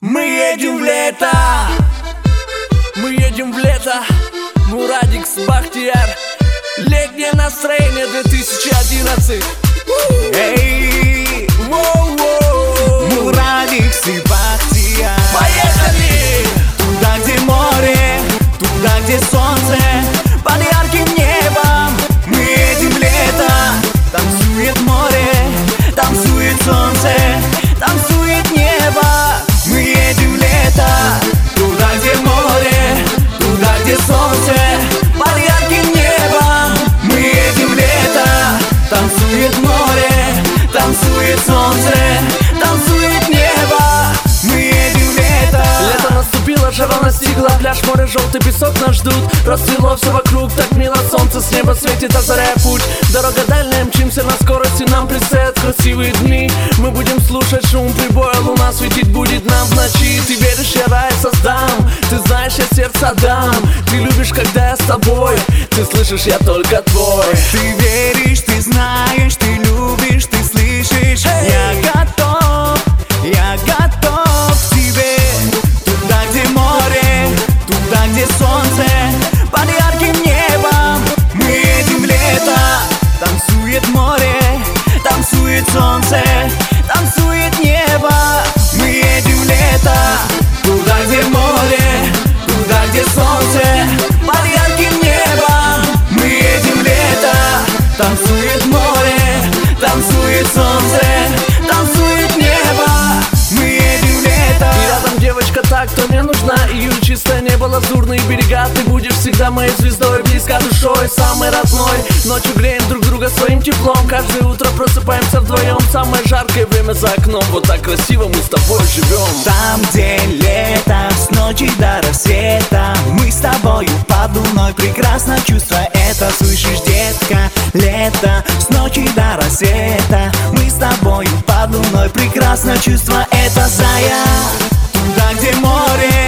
Мы едем в лето, мы едем в лето. Мурадикс, Бахтияр. Летнее настроение 2011. Эй, воу-воу. Мурадикс и Бахтияр. Поехали! Туда, где море, туда, где солнце, под ярким небом. Мы едем в лето. Танцует море, танцует солнце, танцует небо. Мы едем в лето. Туда, где море, туда, где солнце, под ярким небом. Мы едем в лето. Танцует море, танцует солнце, танцует небо. Мы едем в лето. Лето наступило, жара настигла. Пляж, море, желтый песок нас ждут. Расцвело все вокруг, так мило. Солнце с неба светит, озаряя путь. Дорога дальняя, мчимся на скорости. Нам предстоят красивые дни. Мы будем слушать шум прибоя. Луна светить будет нам в ночи. Ты веришь, я рай создам. Ты знаешь, я сердце дам. Ты любишь, когда я с тобой. Ты слышишь, я только твой. Ты веришь, ты знаешь, ты любишь, ты слышишь. Я готов к тебе. Туда, где море, туда, где солнце, под ярким небом. Мы едем в лето. Танцует море, танцует солнце, танцует небо. Мы едем в лето. Туда, где море, туда, где солнце, под ярким небом. Мы едем в лето. Танцует море, танцует солнце, танцует небо. Мы едем в лето. И рядом девочка та, кто мне нужна. Июль, чистое небо, лазурные берега. Ты будешь всегда моей звездой, близко душой, самой родной. Ночью греем друг друга своим теплом. Каждое утро просыпаемся вдвоем. Самое жаркое время за окном. Вот так красиво мы с тобой живем. Там, где лето, с ночи до рассвета, мы с тобою под луной прекрасно чувствуя это. Слышишь, детка, лето, с ночи до рассвета, мы с тобою под луной прекрасно чувствуя это. Зая, туда, где море,